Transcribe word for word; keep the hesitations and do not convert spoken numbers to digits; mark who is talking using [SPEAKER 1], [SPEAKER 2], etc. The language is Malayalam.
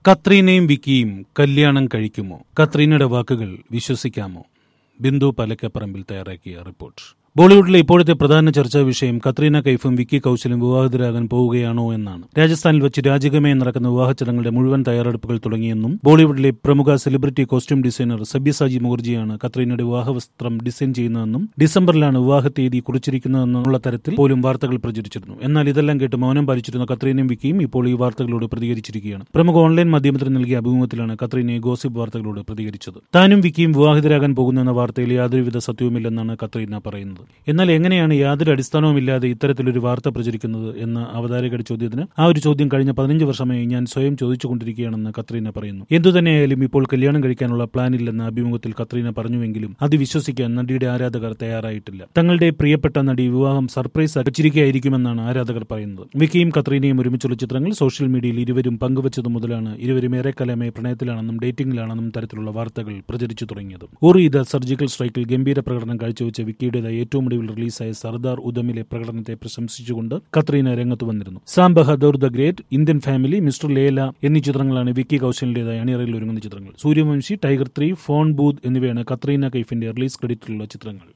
[SPEAKER 1] കത്രീനയും വിക്കിയും കല്യാണം കഴിക്കുമോ? കത്രീനയുടെ വാക്കുകൾ വിശ്വസിക്കാമോ? ബിന്ദു പലക്കപ്പറമ്പിൽ തയ്യാറാക്കിയ റിപ്പോർട്ട്. ബോളിവുഡിലെ ഇപ്പോഴത്തെ പ്രധാന ചർച്ചാ വിഷയം കത്രീന കൈഫും വിക്കി കൌശലും വിവാഹിതരാകാൻ പോവുകയാണോ എന്നാണ്. രാജസ്ഥാനിൽ വെച്ച് രാജകീയമായി നടക്കുന്ന വിവാഹ ചടങ്ങുകളുടെ മുഴുവൻ തയ്യാറെടുപ്പുകൾ തുടങ്ങിയെന്നും ബോളിവുഡിലെ പ്രമുഖ സെലിബ്രിറ്റി കോസ്റ്റ്യൂം ഡിസൈനർ സബ്യസാചി മുഖർജിയാണ് കത്രീനയുടെ വിവാഹവസ്ത്രം ഡിസൈൻ ചെയ്യുന്നതെന്നും ഡിസംബറിലാണ് വിവാഹ തീയതി കുറിച്ചിരിക്കുന്നതെന്നുള്ള തരത്തിൽ പോലും വാർത്തകൾ പ്രചരിച്ചിരുന്നു. എന്നാൽ ഇതെല്ലാം കേട്ട് മൗനം പാലിച്ചിരുന്ന കത്രീനയും വിക്കിയും ഇപ്പോൾ ഈ വാർത്തകളോട് പ്രതികരിച്ചിരിക്കുകയാണ്. പ്രമുഖ ഓൺലൈൻ മാധ്യമത്തിന് നൽകിയ അഭിമുഖത്തിലാണ് കത്രീന ഗോസിപ്പ് വാർത്തകളോട് പ്രതികരിച്ചത്. താനും വിക്കിയും വിവാഹിതരാകാൻ പോകുന്നെന്ന വാർത്തയിൽ യാതൊരുവിധ സത്യവുമില്ലെന്നാണ് കത്രീന പറയുന്നത്. എന്നാൽ എങ്ങനെയാണ് യാതൊരു അടിസ്ഥാനവുമില്ലാതെ ഇത്തരത്തിലൊരു വാർത്ത പ്രചരിക്കുന്നത് എന്ന അവതാരകയുടെ ചോദ്യത്തിന് ആ ഒരു ചോദ്യം കഴിഞ്ഞ പതിനഞ്ച് വർഷമായി ഞാൻ സ്വയം ചോദിച്ചുകൊണ്ടിരിക്കുകയാണെന്ന് കത്രീന പറയുന്നു. എന്തുതന്നെയായാലും ഇപ്പോൾ കല്യാണം കഴിക്കാനുള്ള പ്ലാനില്ലെന്ന അഭിമുഖത്തിൽ കത്രീന പറഞ്ഞുവെങ്കിലും അത് വിശ്വസിക്കാൻ നടിയുടെ ആരാധകർ തയ്യാറായിട്ടില്ല. തങ്ങളുടെ പ്രിയപ്പെട്ട നടി വിവാഹം സർപ്രൈസ് വെച്ചിരിക്കുകയായിരിക്കുമെന്നാണ് ആരാധകർ പറയുന്നത്. വിക്കിയും കത്രീനയും ഒരുമിച്ചുള്ള ചിത്രങ്ങൾ സോഷ്യൽ മീഡിയയിൽ ഇരുവരും പങ്കുവച്ചതു മുതലാണ് ഇരുവരും ഏറെക്കാലമായി പ്രണയത്തിലാണെന്നും ഡേറ്റിംഗിലാണെന്നും തരത്തിലുള്ള വാർത്തകൾ പ്രചരിച്ചു തുടങ്ങിയത്. ഉറി ദ സർജിക്കൽ സ്ട്രൈക്കിൽ ഗംഭീര പ്രകടനം കാഴ്ചവെച്ച വിക്കിയുടേതായി ഏറ്റവും ഒടുവിൽ റിലീസായ സർദാർ ഉദമിലെ പ്രകടനത്തെ പ്രശംസിച്ചുകൊണ്ട് കത്രീന രംഗത്ത് വന്നിരുന്നു. Sam Bahadur the great, Indian family, mister Lele എന്നീ ചിത്രങ്ങളാണ് വിക്കി കൌശലിന്റേതായ അണിയറയിൽ ഒരുങ്ങുന്ന ചിത്രങ്ങൾ. Sooryavanshi, tiger three, phone booth എന്നിവയാണ് കത്രീന കൈഫിന്റെ റിലീസ് ക്രെഡിറ്റിലുള്ള ചിത്രങ്ങൾ.